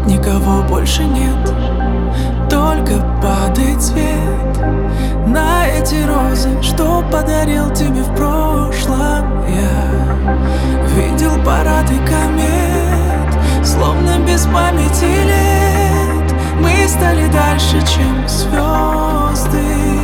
никого больше нет, только падает свет на эти розы, что подарил тебе в прошлом я. Видел парады комет, словно без памяти лет. Мы стали дальше, чем звезды.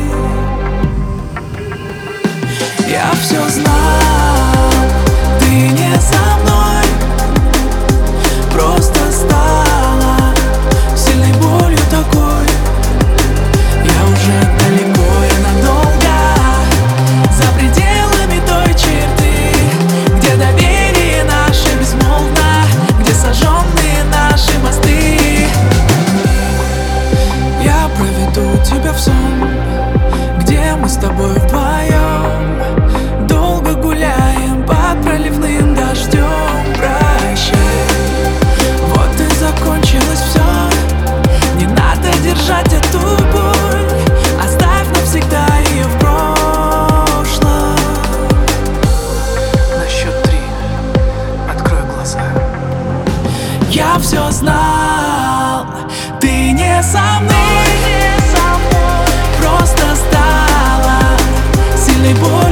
Я все знал, ты не со мной, просто стала сильной болью такой. Я уже далеко и надолго, за пределами той черты, где доверие наше безмолвно, где сожженные наши мосты. Я проведу тебя в сон, где мы с тобой вдвоем долго гуляем под проливным дождем. Прощай, вот и закончилось все. Не надо держать эту боль, оставь навсегда ее в прошлом. На счет 3 открой глаза. Я все знал, ты не со мной, просто стала сильной болью.